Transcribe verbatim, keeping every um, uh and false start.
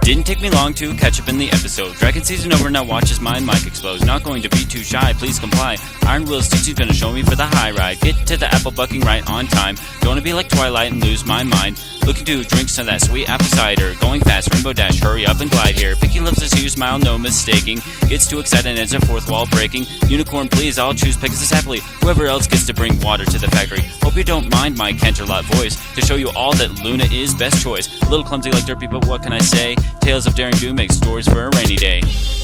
Didn't take me long to catch up in the episode. Dragon season over, now watch as my mic explodes. Not going to be too shy, please comply. Iron Will Stitchy's gonna show me for the high ride. Get to the apple bucking right on time. Don't wanna be like Twilight and lose my mind. Looking to drink some of that sweet apple cider. Going fast, Rainbow Dash, hurry up and glide here. Picky loves his huge smile, no mistaking. Gets too excited and ends a fourth wall breaking. Unicorn, please, I'll choose Pegasus happily. Whoever else gets to bring water to the factory. Hope you don't mind my Canterlot voice to show you all that Luna is best choice. A little clumsy like Derpy, but what can I say? Tales of Daring Do make stories for a rainy day.